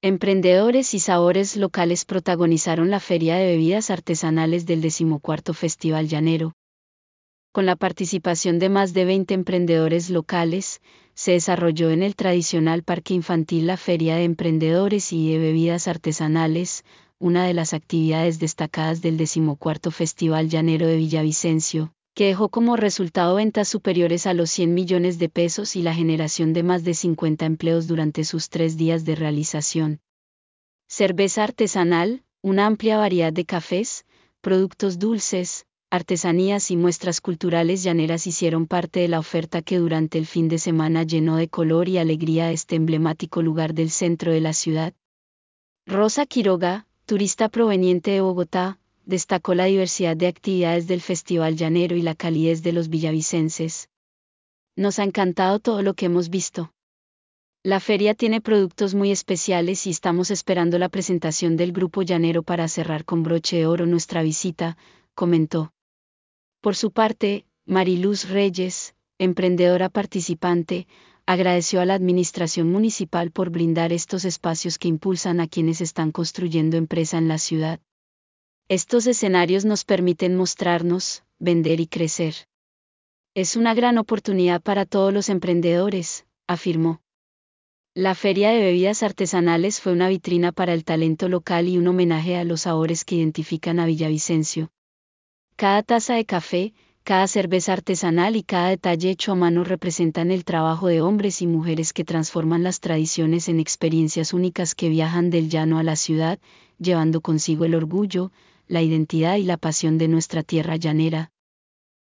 Emprendedores y sabores locales protagonizaron la Feria de Bebidas Artesanales del 14º Festival Llanero. Con la participación de más de 20 emprendedores locales, se desarrolló en el tradicional parque infantil la Feria de Emprendedores y de Bebidas Artesanales, una de las actividades destacadas del 14º Festival Llanero de Villavicencio, que dejó como resultado ventas superiores a los 100 millones de pesos y la generación de más de 50 empleos durante sus 3 días de realización. Cerveza artesanal, una amplia variedad de cafés, productos dulces, artesanías y muestras culturales llaneras hicieron parte de la oferta que durante el fin de semana llenó de color y alegría este emblemático lugar del centro de la ciudad. Rosa Quiroga, turista proveniente de Bogotá, destacó la diversidad de actividades del Festival Llanero y la calidez de los villavicenses. Nos ha encantado todo lo que hemos visto. La feria tiene productos muy especiales y estamos esperando la presentación del grupo llanero para cerrar con broche de oro nuestra visita, comentó. Por su parte, Mariluz Reyes, emprendedora participante, agradeció a la administración municipal por brindar estos espacios que impulsan a quienes están construyendo empresa en la ciudad. Estos escenarios nos permiten mostrarnos, vender y crecer. Es una gran oportunidad para todos los emprendedores, afirmó. La Feria de Bebidas Artesanales fue una vitrina para el talento local y un homenaje a los sabores que identifican a Villavicencio. Cada taza de café, cada cerveza artesanal y cada detalle hecho a mano representan el trabajo de hombres y mujeres que transforman las tradiciones en experiencias únicas que viajan del llano a la ciudad, llevando consigo el orgullo, la identidad y la pasión de nuestra tierra llanera,